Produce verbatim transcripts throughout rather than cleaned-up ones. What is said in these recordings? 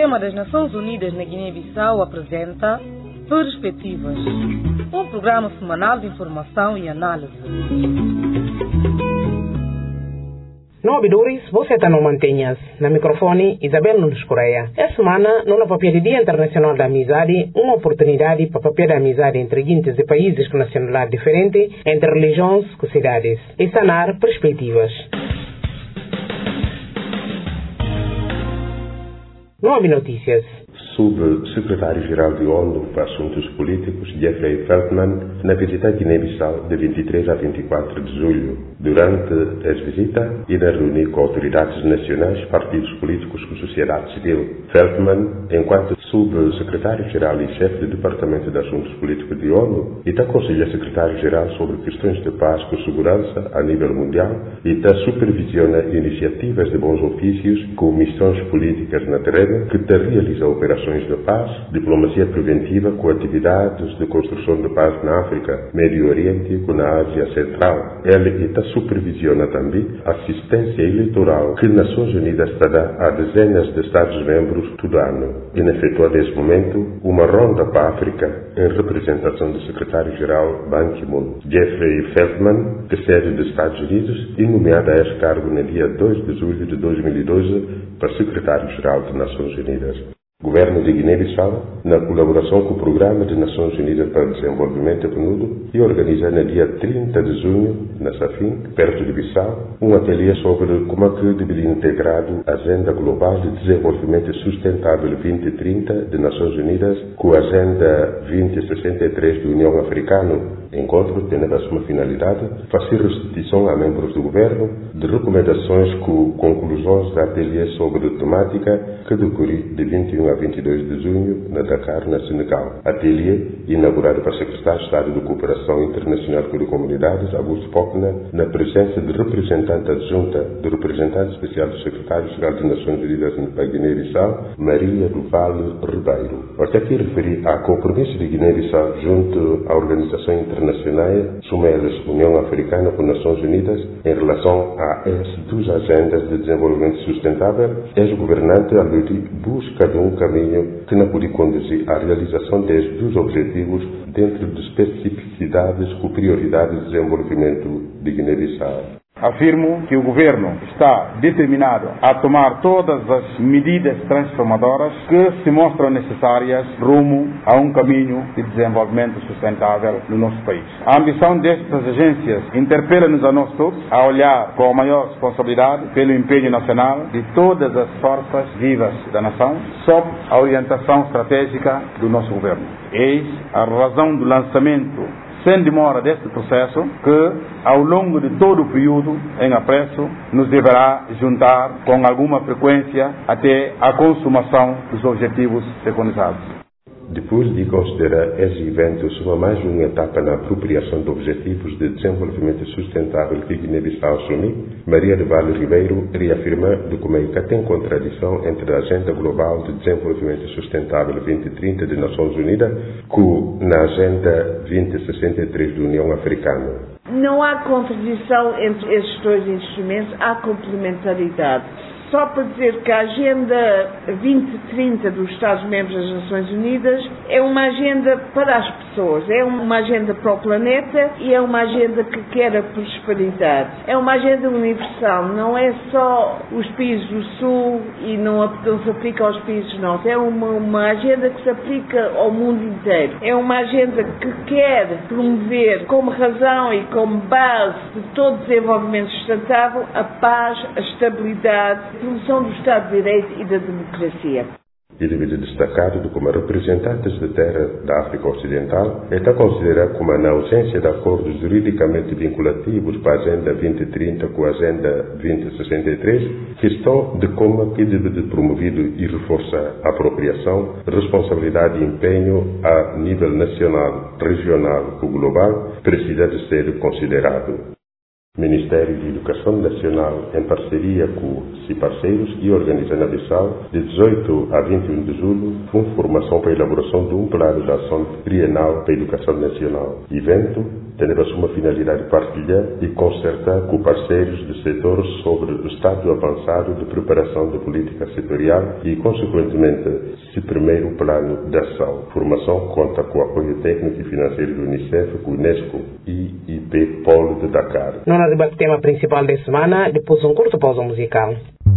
Sistema das Nações Unidas na Guiné-Bissau apresenta Perspectivas, um programa semanal de informação e análise. No Abidores, você está no Mantenhas. Na microfone, Isabel Nunes Correia. Esta semana, no papel de Dia Internacional da Amizade, uma oportunidade para papel da amizade entre guintes de países com nacionalidade diferente, entre religiões e cidades. E sanar perspectivas. No Abi Notícias. Subsecretário-Geral de ONU para Assuntos Políticos, Jeffrey Feltman, na visita a Guiné-Bissau de vinte e três a vinte e quatro de julho. Durante a visita, irá reunir com autoridades nacionais, partidos políticos e sociedade civil. Feltman, enquanto subsecretário-geral e chefe do Departamento de Assuntos Políticos de ONU, está aconselha secretário-geral sobre questões de paz e segurança a nível mundial e está supervisiona iniciativas de bons ofícios com missões políticas na terreno que te realiza operações de paz, diplomacia preventiva com atividades de construção de paz na África, Médio Oriente e na Ásia Central. Ele está supervisiona também assistência eleitoral que Nações Unidas dá a dezenas de Estados-membros todo ano. E efetua neste momento uma ronda para a África em representação do secretário-geral Ban Ki-moon. Jeffrey Feltman, que serve dos Estados Unidos e nomeado a este cargo no dia dois de julho de dois mil e doze para secretário-geral das Nações Unidas. Governo de Guiné-Bissau, na colaboração com o Programa das Nações Unidas para o Desenvolvimento PNUD, e organiza no dia trinta de junho, na Safin, perto de Bissau, um ateliê sobre como é que deveria integrar a Agenda Global de Desenvolvimento Sustentável vinte trinta de Nações Unidas com a Agenda vinte sessenta e três da União Africana. Encontro tem a sua finalidade fazer restituição a membros do governo de recomendações com conclusões da ateliê sobre a temática que decorre de vinte e um a vinte e dois de junho na Dakar, na Senegal. Ateliê inaugurado para o secretário de Estado de Cooperação Internacional com as Comunidades, Augusto Pocna, na presença de representante adjunta do representante especial do secretário-geral das Nações Unidas para Guiné-Bissau, Maria do Vale Ribeiro. Até aqui referi a compromisso de Guiné-Bissau junto à Organização Internacional Sumeles, União Africana com Nações Unidas, em relação a essas duas agendas de desenvolvimento sustentável, ex-governante a busca de um caminho que não pode conduzir à realização destes dois objetivos dentro de especificidades com prioridade de desenvolvimento de Guiné-Bissau. Afirmo que o Governo está determinado a tomar todas as medidas transformadoras que se mostram necessárias rumo a um caminho de desenvolvimento sustentável no nosso país. A ambição destas agências interpela-nos a nós todos a olhar com a maior responsabilidade pelo empenho nacional de todas as forças vivas da nação sob a orientação estratégica do nosso Governo. Eis a razão do lançamento sem demora deste processo, que, ao longo de todo o período em apreço, nos deverá juntar com alguma frequência até a consumação dos objetivos preconizados. Depois de considerar esses eventos uma mais uma etapa na apropriação de objetivos de desenvolvimento sustentável que Guiné-Bissau assumiu, Maria do Vale Ribeiro reafirma de como é que tem contradição entre a Agenda Global de Desenvolvimento Sustentável vinte trinta de Nações Unidas com na Agenda vinte sessenta e três da União Africana. Não há contradição entre esses dois instrumentos, há complementaridade. Só para dizer que a Agenda vinte trinta dos Estados-membros das Nações Unidas é uma agenda para as pessoas, é uma agenda para o planeta e é uma agenda que quer a prosperidade. É uma agenda universal, não é só os países do Sul e não, não se aplica aos países do Norte. É uma, uma agenda que se aplica ao mundo inteiro. É uma agenda que quer promover como razão e como base de todo o desenvolvimento sustentável a paz, a estabilidade, a promoção do Estado de Direito e da democracia. E devido destacado de como representantes da terra da África Ocidental, está considerado como na ausência de acordos juridicamente vinculativos para a Agenda vinte trinta com a Agenda vinte sessenta e três, questão de como que deve de promovido e reforçar a apropriação, responsabilidade e empenho a nível nacional, regional ou global, precisa de ser considerado. Ministério de Educação Nacional, em parceria com os parceiros e organiza na Bissau, de dezoito a vinte e um de julho, uma formação para a elaboração de um plano de ação trienal para a educação nacional. Evento tem a sua finalidade de partilhar e concertar com parceiros do setor sobre o estado avançado de preparação da política setorial e, consequentemente, se primeiro plano de ação. A formação conta com o apoio técnico e financeiro do Unicef, com o Unesco e I P Polo de Dakar. Não nos debate tema principal da semana, depois um curto pausa musical.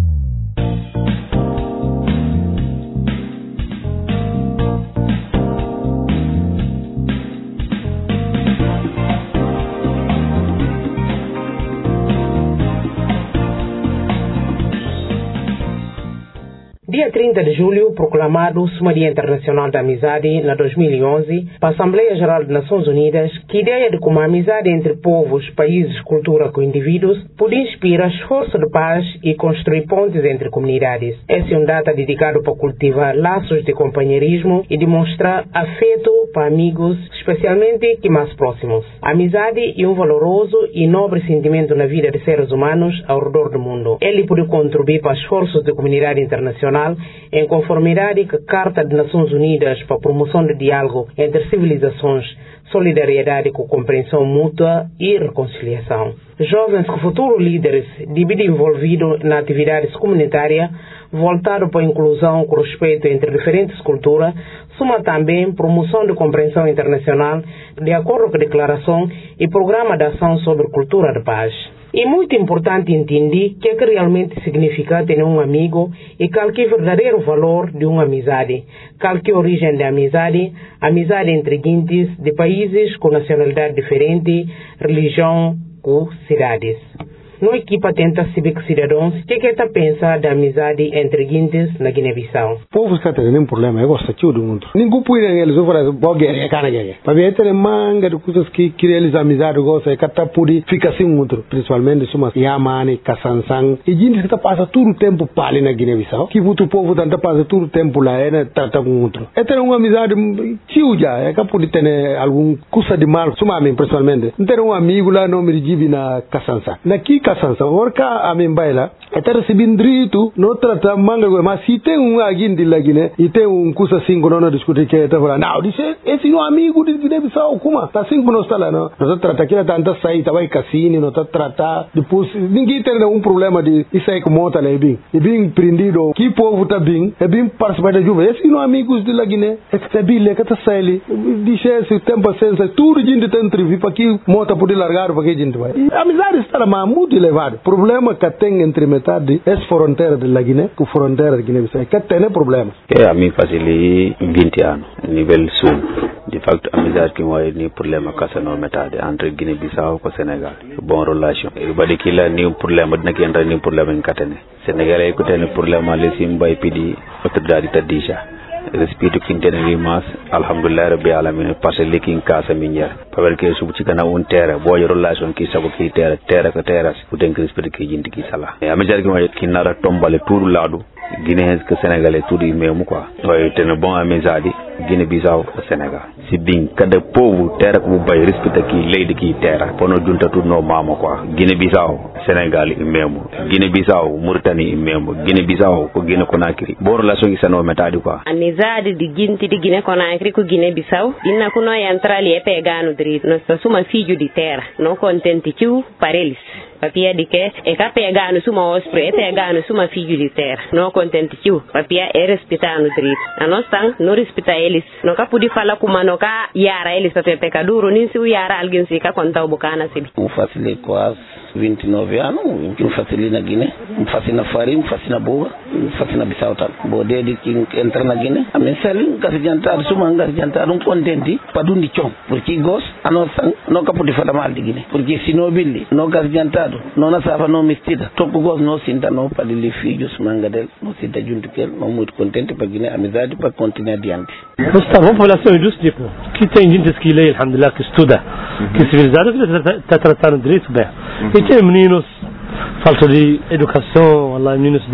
Dia trinta de julho, proclamado o Dia Internacional da Amizade, na dois mil e onze, para a Assembleia Geral das Nações Unidas, que a ideia de como a amizade entre povos, países, cultura com indivíduos pode inspirar esforço de paz e construir pontes entre comunidades. Essa é uma data dedicada para cultivar laços de companheirismo e demonstrar afeto para amigos, especialmente que mais próximos. A amizade é um valoroso e nobre sentimento na vida de seres humanos ao redor do mundo. Ele pode contribuir para esforços da comunidade internacional em conformidade com a Carta das Nações Unidas para a promoção do diálogo entre civilizações, solidariedade com compreensão mútua e reconciliação. Jovens com futuros líderes devem envolvidos na atividades comunitárias voltado para a inclusão com respeito entre diferentes culturas, suma também promoção de compreensão internacional de acordo com a declaração e programa de ação sobre cultura de paz. É muito importante entender o que é que realmente significa ter um amigo e qual que é o verdadeiro valor de uma amizade, qual que é a origem da amizade, amizade entre gentes de países com nacionalidade diferente, religião ou cidades. Nossa equipa tenta saber que cidadãos o que é que pensa da amizade entre gentes na Guiné-Bissau. O povo está tendo um problema, eu gosto aqui do mundo. Ninguém pode eles oferecer boa guerra, é cana guerra. Para ver ter manga de coisas que que eles amizade gostam, é que tá por fica assim um outro, principalmente suma Yamani, Kassansang. E gente que passa todo o tempo ali na Guiné-Bissau, que o povo tanto passa todo o tempo lá, é trata com outro. É ter uma amizade tio já, é que pode ter algum coisa de mal, suma a mim pessoalmente. Ter um amigo lá no me diga na Kassansang. Naqui Kassansang, orca a mim baila, é ter recebido drito, não trata manga, mas se tem um alguém de lá Guiné e tem um coisa assim que não discute que está falando, não, disse esse não amigo de Guiné-Bissau, como? Tá assim que não está lá, não. Não trata aquilo tanta sair, tá vai cassino, não tá tratar, depois ninguém tem um problema de isso aí que monta lá, é bem, é bem prendido, que povo tá bem, é bem participar da juve, esse não amigos de lá Guiné, é que tá bem, é que tá sair, disse esse tempo sensa, tudo gente tem entrevista para que monta poder largar para que gente vai. E a amizade está lá muito elevada. Problema que tem entre metade é fronteira de la Guiné com fronteira de Guiné-Bissau, que tem problema. Que a mim faz ele vinte anos, nível sul. De facto, a amizade que vai nem problema que essa metade entre Guiné-Bissau e Senegal. Boa relação. E badi que lá nem problema, na que entra nem problema em Catene. Senegal é que tem problema ali sim vai pedir autoridade tadisha. Respeito que tem mas alhamdulillah rabbi alamin parce que lekin kasa minja parce que su ci kana un terre boy relation ki sabu ki terre terre ka terre ku den respect ki jindi ki sala e amjar ki ma ki nara tombale tour ladu Guinée que sénégalais tout di même quoi way té bon amizadi Guinée Bissau Sénégal si bin kada povo terre ko bay respect ki lady ki terre pono junta tout no mama quoi Guinée Bissau Sénégal i même Guinée Bissau Mauritanie i même Guinée Bissau ko Guinée Conakry bo relation ki sano metadi quoi amizade di ginti di Guinée Conakry ko Guinée Bissau dinna ko no entrali e pegano dritto no sto suma figlio di terra no contenti più parelis papia di che e ka pegano suma ospre e pegano suma figlio di terra no contenti più papia e rispettano dritto a non stan no rispetta eles no ka pudi fala kuma no ka yara eles pa pecaduro nin si yara alguém se ka conta o bocana se um facile quase vinte e nove anos um facile na Guiné um facile na farinha um facile na boa um facile na Bissau tal bo de que entra na Guiné a mensagem que se jantar suma ngar jantar um contenti pa dundi chom porque gos a non san no ka pudi fala mal di Guiné porque se no billi no gas jantar non a safa no mistida top gos no sinta no pa li filhos mangadel no sinta junto que no muito contente pa Guiné amizade pa continuar adiante. Nós estamos população justa que tem gente que lê alhamdulillah que estuda que civilizado que está tratando direito bem e tem meninos falta de educação, lá meninos de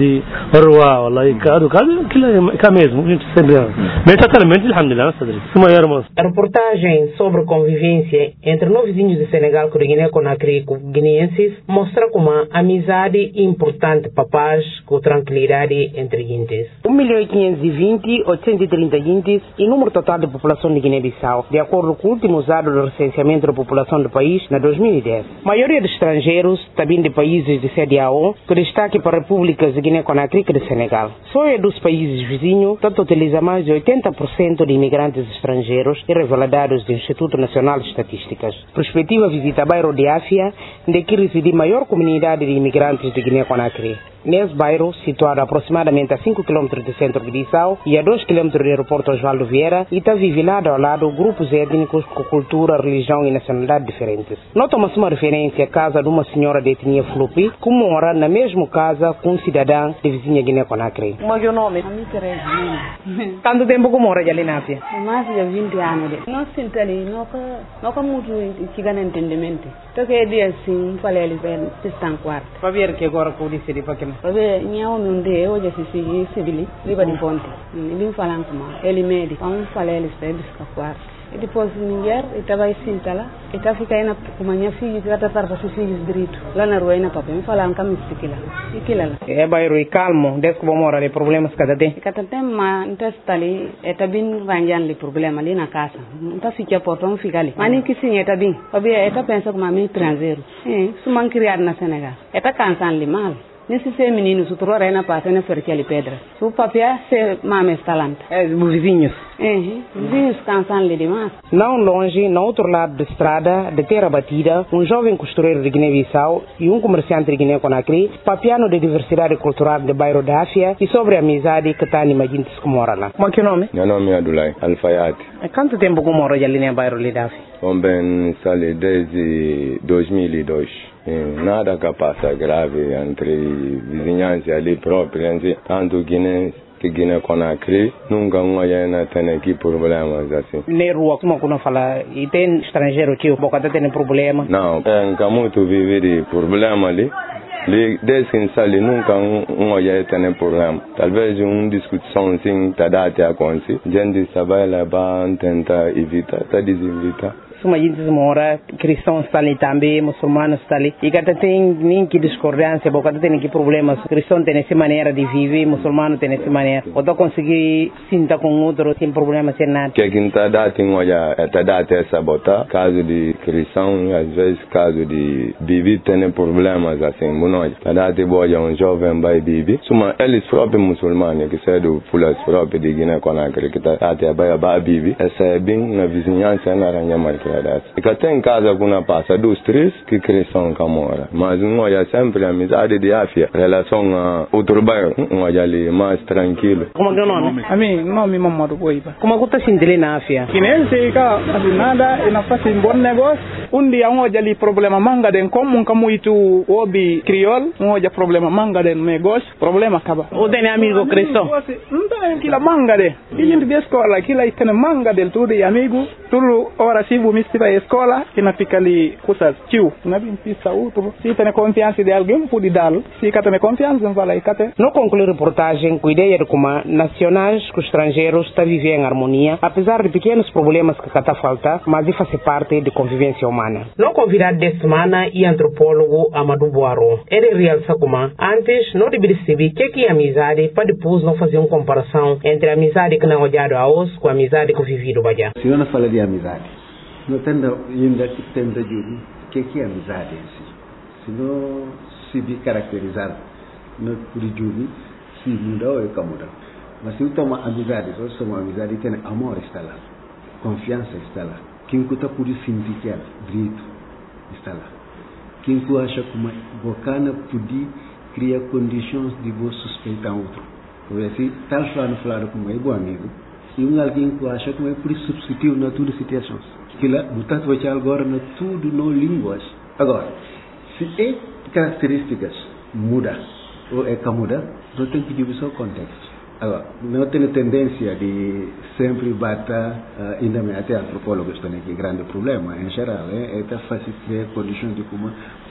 Orwa, wallahi, cado, cado, aquilo é cá mesmo, a gente sempre... Mas totalmente, alhamdulillah, suma irmãos. A reportagem sobre convivência entre nós vizinhos de Senegal com a Guiné-Conakry e guineenses mostra como a amizade importante para a paz com tranquilidade entre guintes. um milhão quinhentos e vinte, oitocentos e trinta guintes e número total de população de Guiné-Bissau, de acordo com o último dado do recenseamento da população do país na dois mil e dez. A maioria de estrangeiros, também de países de sede A O, que destaque para repúblicas de Guiné-Conakry e de Senegal. Só é dos países vizinhos, tanto utiliza mais de oitenta por cento de imigrantes estrangeiros e revelados do Instituto Nacional de Estatísticas. Perspectiva visita bairro de Áfia, de que reside a maior comunidade de imigrantes de Guiné-Conakry. Nesse bairro, situado aproximadamente a cinco quilômetros do centro de Bissau e a dois quilômetros do aeroporto Osvaldo Vieira, e está vive lado a lado grupos étnicos com cultura, religião e nacionalidade diferentes. Nota-se uma referência à casa de uma senhora de etnia Flupi, que mora na mesma casa com um cidadão de vizinha Guiné-Conakry. Como é o nome? A minha Teresa. Quanto tempo que mora ali na Áfia? Mais de vinte anos. Nós sentamos ali, não há muito chegando a entendimento. Então, que é dia assim, falei ali, estão quarto. Para ver que agora que eu disse ali para quem? Porque minha homem um dia hoje se sigue civil, liba de ponte. Ele falando com ele médico, vamos falar ele está descapar. E depois ninguém, ele estava assim lá, ele estava ficando com minha filha, ele estava para fazer filhos direito. Lá na rua na papai, me falando que me fica lá. E que lá. É bairro e calmo, desde que vou morar ali problemas cada tem. Cada tem, mas então está ali, está bem ranjando ali problema ali na casa. Então fica por não ficar ali. Mas nem que sim, está bem. Porque está pensando como a minha estrangeiro. É, sou criado na Senegal. Está cansando ali mal. Nesse ser menino, se tu na passa, na ferque ali pedra. Se o papel, se mama está talento. É, os vizinhos. É, os vizinhos cansam ali demais. Não longe, no outro lado da estrada, de terra batida, um jovem costureiro de Guiné-Bissau e um comerciante de Guiné-Conakry, papiano de diversidade cultural do bairro da Áfia e sobre a amizade que está anima gente que mora lá. Como é que é o nome? Meu nome é Adulai Alfayate. E quanto tempo que mora ali no bairro da Áfia? Bom, bem, sali desde dois mil e dois. Nada que passa grave entre vizinhança ali própria, tanto Guiné que Guiné-Conakry, nunca uma ainda tem aqui problemas assim. Na rua, como eu não fala, e tem estrangeiro que o boca tem problema? Não, é muito viver de problema ali. Desde que sali nunca um olhar tem problema. Talvez uma discussão assim tá dá até acontecer. Gente sabe lá para tentar evitar, tá desevitar. Suma gente mora, cristãos estão ali também, muçulmanos estão ali. E cada tem nem que discordância, porque cada tem que problemas. Cristão tem essa maneira de viver, muçulmano tem essa maneira. Ou tá conseguir sentar com outro sem problema, sem nada. Que quem tá dá tem olha, tá dá até sabotar. Caso de cristão, às vezes caso de viver tem problemas assim, muito. Tá dá até boa um jovem vai viver. Suma eles próprios muçulmanos que são do fulas próprios de Guiné-Conakry que tá até vai vai viver. Essa é bem na vizinhança na Ranhamar. E que tem casa que não passa dos três que cristão que mora. Mas um olha sempre a amizade de Áfia, relação a outro bairro, um olha ali mais tranquilo. Como é o nome? A mim, nome Mamadou Boiba. Como é que está sentindo ali na Áfia? Que nem sei que assim nada, e não faz um bom negócio. Um dia um olha ali problema manga den como um camuito obi criol, um olha problema manga den negócio, problema acaba. O tem amigo cristão? Não tem aquela manga de. E gente de escola, aquilo aí tem manga del tudo e amigo, tudo hora se vou se vai à escola e não fica ali coisas tio não tem pista outro se tem confiança de alguém pode dar se que tem confiança não vai lá e cate. Não conclui a reportagem com a ideia de como nacionais com estrangeiros está vivendo em harmonia apesar de pequenos problemas que está falta mas isso faz parte de convivência humana. No convidado desta semana e antropólogo Amadou Boaro ele realça como antes não deve perceber que que é amizade para depois não fazer uma comparação entre a amizade que não olhado a os com a amizade que vivido bajá. Se eu não falo de amizade não tem ainda que tem de juro que que é amizade assim se não se bi caracterizar no por juro se muda ou é muda mas se toma amizade só toma amizade tem amor está lá confiança está lá quem que tá por sentir que é grito está lá quem que acha como bocana poder criar condições de você suspeitar outro por assim tal falando falando como é bom amigo e um alguém que acha como é por substituir na todas as situações que lá, portanto, vai agora na tudo no línguas. Agora, se é características muda ou é que muda, não tem que dividir o contexto. Agora, não tem tendência de sempre bater, uh, ainda até antropólogos têm aqui grande problema, em geral, é, é fácil criar condições de como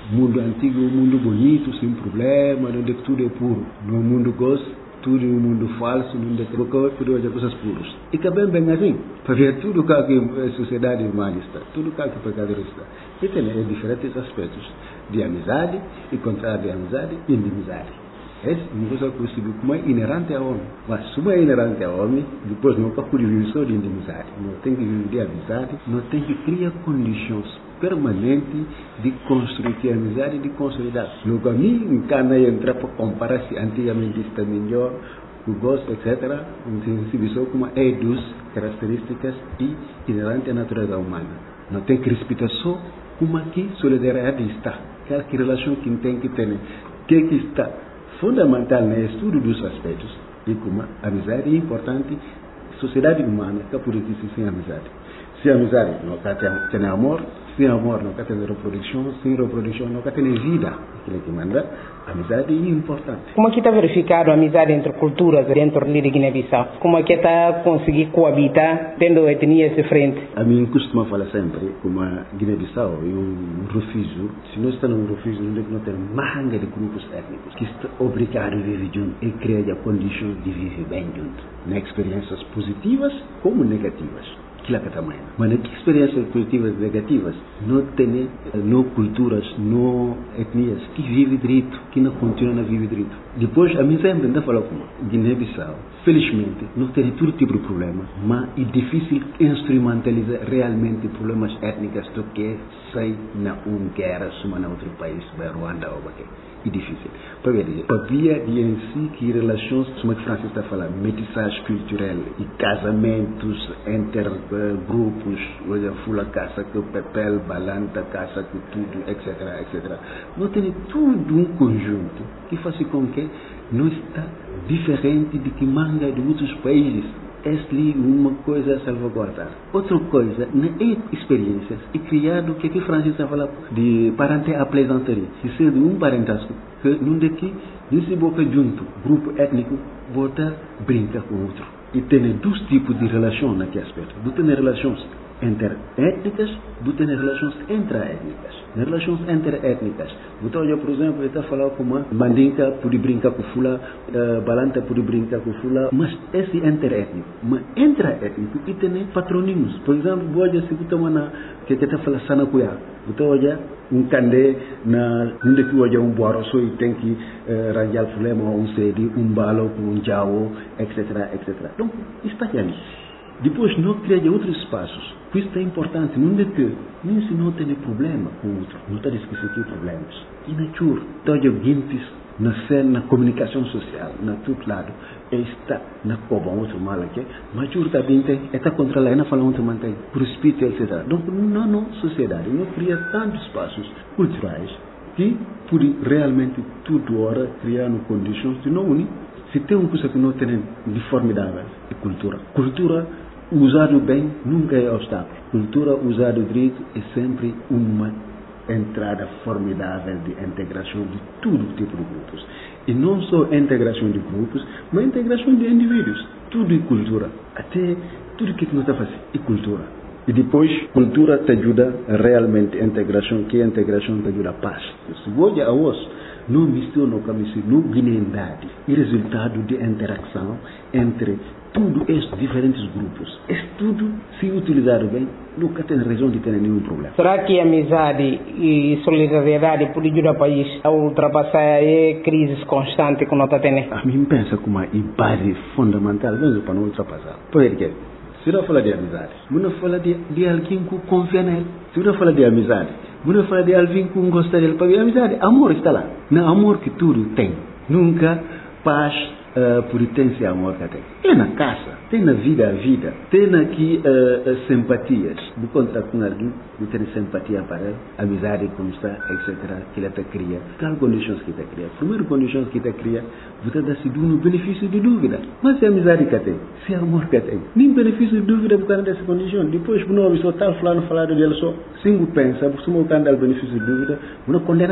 mundo antigo, um mundo bonito, sem problema, onde tudo é puro. No mundo gosto, tudo é um mundo falso, onde tudo é coisas puras. E que bem, bem assim, para ver tudo o que a sociedade humana está, tudo o que o pecador está. E tem é, diferentes aspectos de amizade, e contrário de amizade e inimizade. Essa é uma coisa que eu percebi como é inerente ao homem. Mas se não é inerente ao homem, depois não pode viver só de inimizade. Não tem que viver de amizade, não tem que criar condições permanentes de construir a amizade e de consolidar. No caminho, em cada entrar para comparar se antigamente está melhor, o gosto, etcétera. Se vê só como é duas características e inerentes à natureza humana. Não tem que respeitar só como aqui solidariedade está. Aquela relação que tem que ter. Que que está fundamental no estudo dos aspectos e como a amizade é importante, sociedade humana que por existir sem amizade. Sem amizade não tem amor, sem amor não tem reprodução, sem reprodução não tem vida. Aquilo que manda, a amizade é importante. Como é que está verificado a amizade entre culturas dentro de Guiné-Bissau? Como é que está conseguir coabitar tendo etnias diferentes? A mim costuma falar sempre como a Guiné-Bissau é um refúgio. Se nós estamos num refúgio, não tem manga de grupos étnicos que estão obrigados a viver juntos e criar condições de viver bem juntos, nas experiências positivas como negativas. Aquilo que tamanho. Mas nas experiências positivas e negativas, não tem não culturas, não etnias que vivem direito, que não continuam a viver direito. Depois, a mim sempre ainda fala como Guiné-Bissau, felizmente, não tem todo tipo de problema, mas é difícil instrumentalizar realmente problemas étnicos do que sai na uma guerra, suma na outro país, vai Ruanda ou aqui. É difícil. Para ver, havia de em si que relações, como é que Francis está falando, metiçagem cultural e casamentos entre uh, grupos, olha, fula caça que o papel, balanta, caça que tudo, etc, etcétera. Não tem tudo um conjunto que faz com que não está diferente de que manga de outros países. Esta é uma coisa a salvaguardar. Outra coisa, na experiências, é criado o que aqui Francis está falando de parente à plaisanterie. Se sendo um parentesco, que num daqui, nesse boca junto, grupo étnico, bota brinca com outro. E tem dois tipos de relações naquele aspecto. Você tem relações interétnicas, você tem relações intraétnicas. Nas relações interétnicas, você olha, por exemplo, ele está falando como mandinka pode brincar com fula, uh, balanta pode brincar com fula, mas esse é interétnico. Mas intraétnico, e tem patronímos. Por exemplo, você se você está que está falando sanacuya, você olha um candé na onde que olha um boaroso e tem que uh, ranjar o problema, um sede, um balo, um jao, etcétera, etcétera. Então, está ali. Depois, não cria outros espaços. Isso é importante. Não é que, nem se não tem problema com o outro. Não está esquecendo de problemas. E na chur, todos os guintes, na cena, na comunicação social, na todo lado, está na coba outro mal aqui. Mas chur também tem, está controlado, não fala outro mantém, por espírito, etcétera. Então, não, não, sociedade, não cria tantos espaços culturais que, por realmente, tudo hora, criar condições de não unir. Se tem uma coisa que não tem de formidável, é cultura. Cultura usado bem nunca é obstáculo. Cultura usado direito é sempre uma entrada formidável de integração de todo tipo de grupos. E não só integração de grupos, mas integração de indivíduos. Tudo é cultura. Até tudo que nós estamos fazendo é cultura. E depois, cultura te ajuda realmente a integração, que a integração te ajuda a paz. Se você a osso, não mistura no caminho, não guineidade. E resultado de interação entre todos esses diferentes grupos. Isso tudo, se utilizado bem, nunca tem razão de ter nenhum problema. Será que a amizade e solidariedade podem ajudar o país a ultrapassar a crise constante que nós estamos tendo? A mim pensa como uma base fundamental mesmo para não ultrapassar. Por quê? Se não fala de amizade, não fala de, de alguém que confia nele. Se não fala de amizade, não fala de alguém que gosta dele. Para ver amizade, amor está lá. Não, amor que tudo tem. Nunca paz, uh, potência, amor que tem. É na casa, tem na vida a vida, tem aqui uh, uh, simpatias. Do contra com alguém, não tem simpatia para ele, amizade como está, etcétera. Que ele te cria. Quais condições que te cria? Primeiro condições que te cria, você dá se no benefício de dúvida. Mas se amizade que tem, se amor que tem, nem benefício de dúvida por causa dessa condição. Depois, não só tal fulano falado dele só, sem o pensar, se não dar benefício de dúvida, não condenar.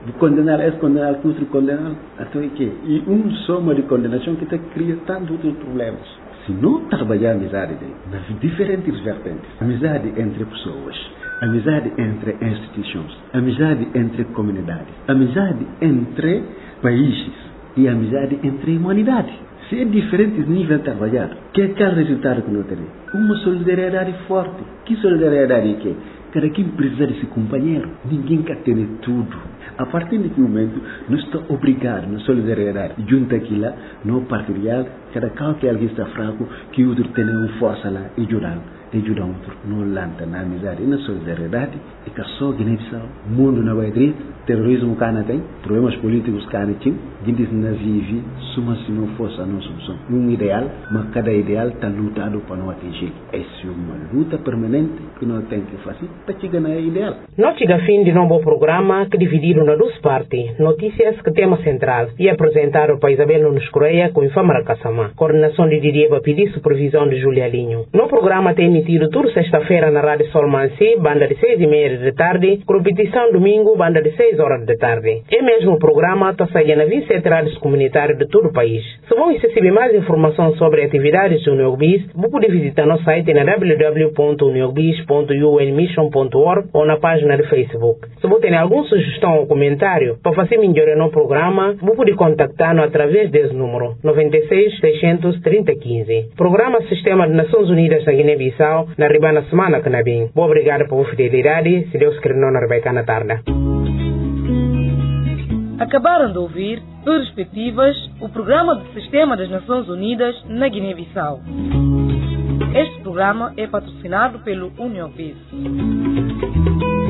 de condenar esse, condenar outro, condenar até que e um soma de condenação que te cria tantos outros problemas. Se não trabalhar a amizade nas diferentes vertentes, amizade entre pessoas, amizade entre instituições, amizade entre comunidades, amizade entre países e amizade entre humanidade. Se é diferentes níveis de trabalhar, que é o resultado que nós teremos? Uma solidariedade forte. Que solidariedade que é? Cada quem precisa de seu companheiro. Ninguém quer ter tudo. A partir daquele momento, nós estamos obrigados na solidariedade. Junto aquilo, no partilhar, cada qual que alguém está fraco, que o outro tenha uma força lá e ajudar. E ajudar outro. No lanta, na amizade e na solidariedade. E que só Guiné-Bissau, mundo na Baidrit, terrorismo que não tem, problemas políticos que não tem, gente não vive, suma se não fosse a nossa solução. Um ideal, mas cada ideal está lutado para não atingir. Essa é uma luta permanente que nós temos que fazer para chegar no ideal. Nós chegamos a fim de novo programa que dividiram na duas partes, notícias que tema central, e apresentaram para Isabel Nunes Correia com Infamara Kassamá. Coordenação de Didier Bapidi, supervisão de Julia Linho. No programa tem emitido toda sexta-feira na Rádio Sol Mansi, banda de seis e meia da tarde, com repetição domingo, banda de seis horas da tarde. É mesmo o programa está saindo na vinte e sete rádios comunitárias de todo o país. Se vão receber mais informações sobre atividades do UNIOGBIS, você pode visitar nosso site na w w w ponto uniogbis ponto u n mission ponto org ou na página de Facebook. Se você tem alguma sugestão ou comentário para fazer melhoria no programa, você pode contactar-nos através desse número nove seis, seis três zero, um cinco. Programa Sistema de Nações Unidas na Guiné-Bissau, na riba na semana que na bem. Boa obrigada por fidelidade. Se Deus quer, não na Rebeca na tarde. Acabaram de ouvir Perspectivas, o programa do Sistema das Nações Unidas na Guiné-Bissau. Este programa é patrocinado pelo UNIOGBIS.